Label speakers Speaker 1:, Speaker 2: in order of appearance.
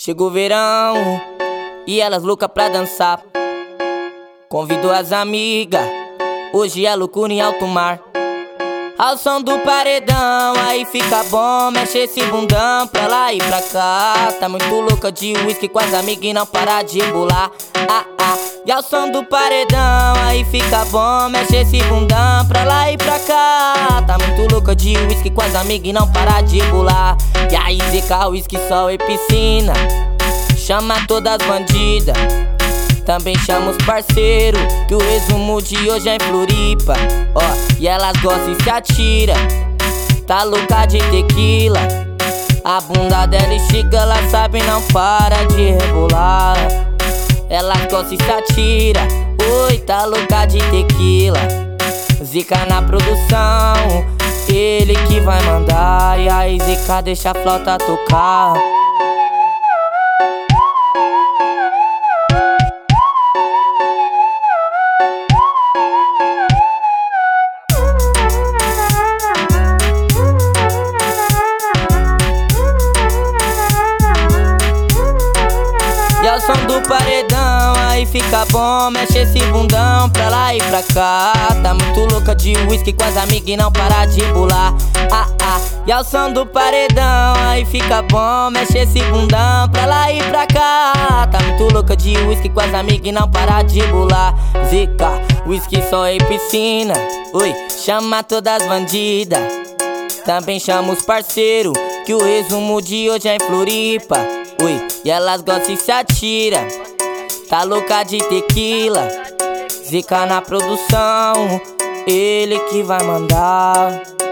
Speaker 1: Chegou o verão e elas loucas pra dançar. Convidou as amigas, hoje é loucura em alto mar. Ao som do paredão, aí fica bom, mexe esse bundão pra lá e pra cá. Tá muito louca de uísque com as amigas e não para de rebolar. E ao som do paredão, aí fica bom, mexe esse bundão pra lá e pra cá. Tá muito louca de uísque com as amigas e não para de rebolar. E aí ZK, uísque, sol e piscina, chama todas as bandidas, também chama os parceiros, que o resumo de hoje é em Floripa. E elas gostam e se atira, tá louca de tequila. A bunda dela estica, ela sabe não para de rebolar. Elas gostam e se atira, oi, tá louca de tequila. ZK na produção, ele que vai mandar. E aí ZK deixa a flauta tocar. E ao som do paredão, aí fica bom, mexe esse bundão pra lá e pra cá. Tá muito louca de uísque com as amigas e não para de rebolar. E ao som do paredão, aí fica bom, mexe esse bundão pra lá e pra cá. Tá muito louca de uísque com as amigas e não para de rebolar. ZK, uísque, sol e piscina, oi, chama todas as bandidas, também chama os parceiros, que o resumo de hoje é em Floripa. Oi, e elas gostam e se atira, tá louca de tequila. ZK na produção, ele que vai mandar.